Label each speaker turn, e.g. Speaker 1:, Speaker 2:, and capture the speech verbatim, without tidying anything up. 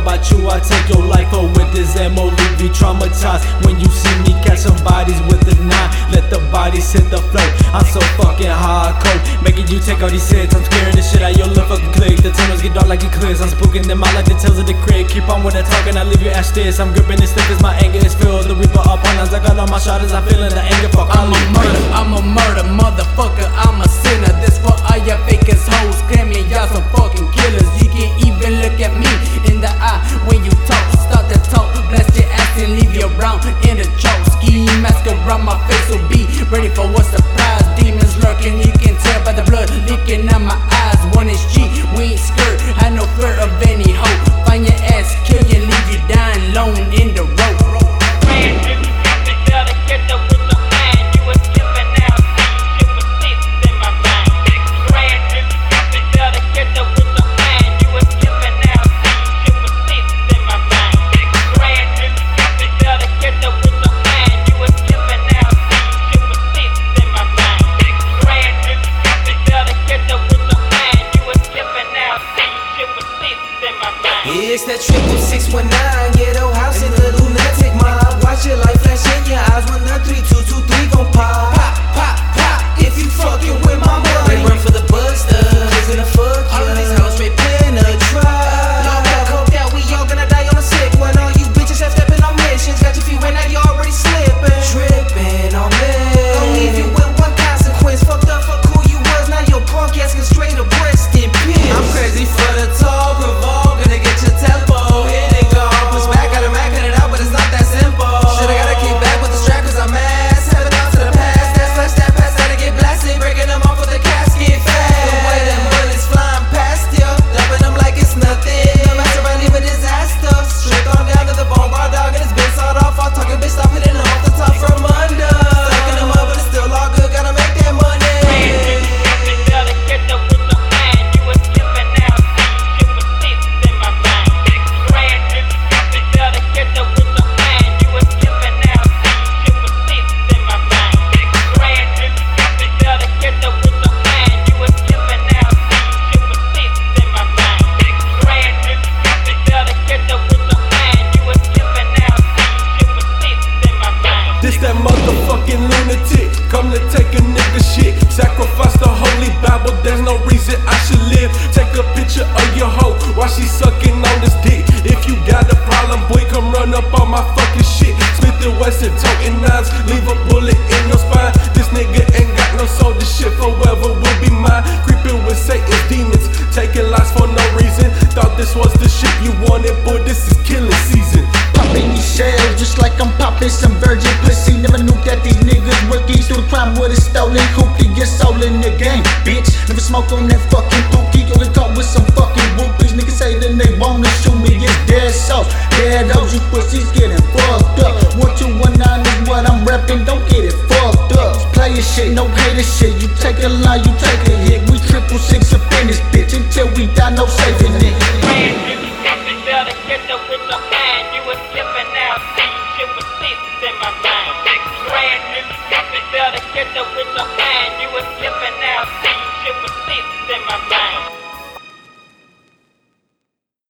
Speaker 1: about you, I take your life. Or with this ammo, leave you traumatized. When you see me catch some bodies with a nine, let the bodies hit the floor. I'm so fucking hardcore, making you take all these hits. I'm scaring the shit out your little fucking click. The tunnels get dark like eclipse. I'm spooking them out like the tales of the crib. Keep on with that talking, I leave you as this. I'm gripping this stick as my anger is filled. The reaper up on us, I got all my shotters, I'm feeling the anger. Fuck,
Speaker 2: I'm a murder, I'm a murder, motherfucker, I'm a sinner. This for all your fakers, hoes, claiming y'all some fucking killers. You can't even look at me in the eye when you talk. Start to talk, blast your ass and leave you around in the choke. Ski mask around my face, so be ready for what surprise. Demons lurking, you can tell by the blood leaking out my eyes. One is G, we ain't skirt, had no fear of any hoe. Find your ass, kill you, leave you dying alone in the road.
Speaker 3: It's that triple six one nine, ghetto house in the lunatic mob. Watch your life flash in your eyes when the three two two three gon' pop. Pop, pop, pop, if you fucking with my money. Run for the buster, kids gonna fuck you. All of these hoes straight penetrate. Long back, hope that we all gonna die on a sick one. All you bitches have stepping on missions. Got your feet wet, now you already slipping. Tripping on me. Gon' leave you with one consequence. Fucked up, fuck who you was, now your punk ass can straight up breast in piss. I'm crazy for the tall, provoke. Tempo, here they go. Push back, got a Mac, cut it out, but it's not that simple. Shoulda gotta kick back with the strap, cause I'm ass. Haven't gone to the past, that flash, that pass, gotta get blasted. Breaking them off with the casket fast. The way them bullets flying past you, dumping them like it's nothing. No matter I leave a disaster. Straight on down to the bone, raw dog, and it's been sawed off. All talking, bitch, stop hitting them off the top from under. Sucking them up, but it's still all good, gotta make that money.
Speaker 1: This that motherfucking lunatic, come to take a nigga shit. Sacrifice the holy Bible, there's no reason I should live. Take a picture of your hoe while she sucking on this dick. If you got a problem, boy, come run up on my fucking shit. Smith and Wesson toting knives, leave a bullet in your spine. This nigga ain't got no soul, this shit forever will be mine. Creeping with Satan's demons, taking lives for no reason. Thought this was the shit you wanted, boy, this is killing season.
Speaker 4: Popping these shells just like I'm popping some virgin pussy. Never knew that these niggas rookies do the crime with a stolen hoopty. Get soul in the game, bitch. Never smoke on that fucking pookie. Only caught with some fucking whoopies. Niggas say that they wanna shoot me. It's dead so dead hoes. You pussies getting fucked up. One two one nine is what I'm repping. Don't get it fucked up. Player shit, no hater shit. You take a line, you take a hit. We triple six up in this bitch until we die. No saving it.
Speaker 5: Get the with the man, you was slipping out, see, shit was in my mind.